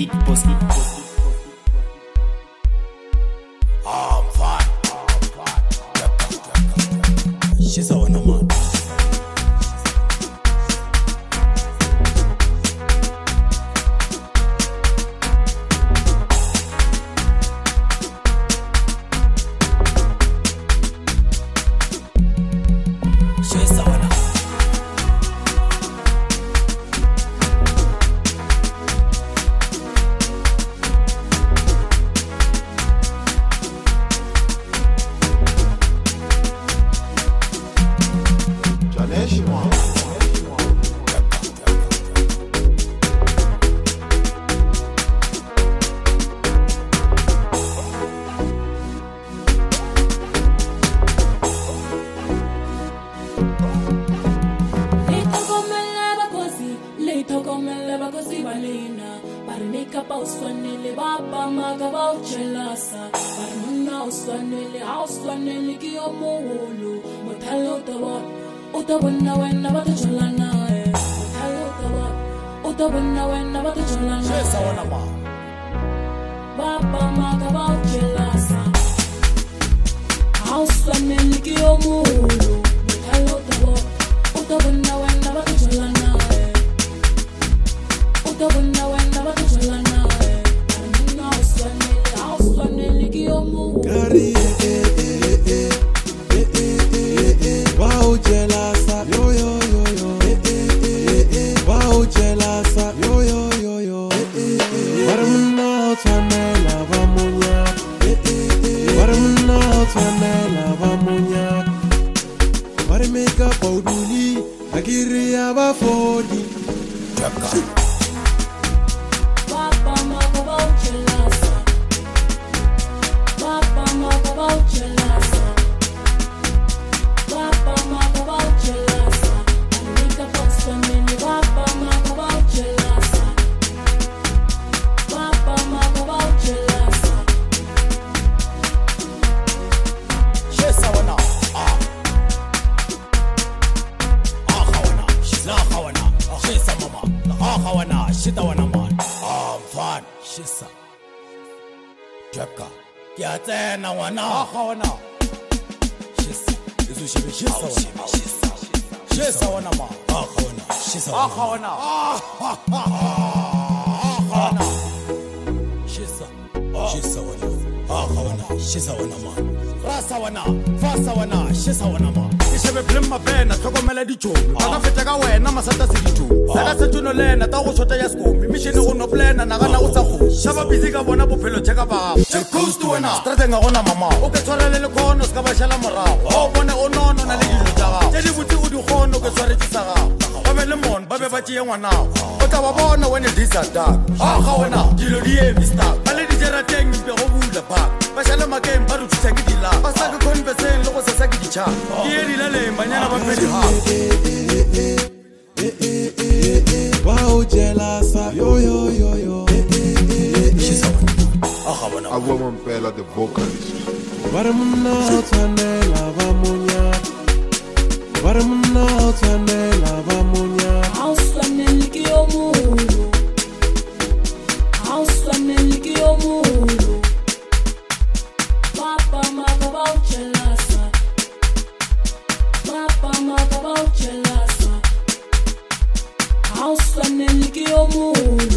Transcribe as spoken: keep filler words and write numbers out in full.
Big Boss. I'm fine. She's a one man. She's a one. Uswanele baba maga ba uchelasa barmuna uswanele auswanele ki omuhulu muthalo tawa utabunna wenna batujolana muthalo tawa utabunna wenna batujolana She's a one man. baba maga ba uchelasa auswanele ki omuhulu muthalo tawa utabunna wenna batujolana utabunna wenna batujolana Gary, eh, eh, eh, eh, eh, eh, eh, wow, jealasa, yo, yo, yo, yo, eh, eh, eh, eh, wow, jealasa, yo, yo, yo, yo, eh, eh, eh, Varmuna Tanela Vamunya, eh, eh, eh, Varmuna Tanela Vamunya, Varmeka Pauduli, Agiria Vafodi, Papa Maga Bauchelasa. Papa Maga Bauchelasa. Papa Maga Bauchelasa. Anika Bostonini. Papa Maga Bauchelasa. Papa Maga Bauchelasa. She's a one. Ah. Ah, kawana. She's a kawana. She's a mama. Ah, kawana. She's a one man. I'm fine. She's a. Jaka. Kiate na wana. Ah, kawana. She's a. Isu shibi. She's a one. She's a one man. Ah, kawana. She's a one. Ah, kawana. Ah, ha, ha, ha. Ah, kawana. She's a. She's a one. Ah, kawana. She's a one man. Rasa wana. Fasa wana. She's a one man. Ishebe blimma bena thokomela dichomi baka feta ka wena masata se dichomi saka sethuno lena ta go tshota ya skomi mission go no plana na kana go tsa go shaba busy ka bona bophelo tsheka ba the coast wena strate nga gona mama o ke tshwarele le khono ska ba shala morago o bone o nono na le dilo tsa ga tse di butse o di khono ke tshware tsa ga ba be le mon ba be ba tšie ngwana o tla ba bona when it is dark a ga wena dilo di e mister ba le di jera teng mpe go bula ba ba shala makeng ba rutsa ke dila ba sa ke conversation le go sa sa ke dicha ke di wow, jealasa, yo, yo, yo, yo, eh, eh, eh, She's a one. A woman Bella, the vocalist. Varmuna Tanela Vamunya, Varmuna Tanela Vamunya, Auswanele ki omuhulu. Auswanele ki omuhulu. Papa Maga Bauchelasa. Papa Maga Bauchelasa. Auswanele ki omuhulu.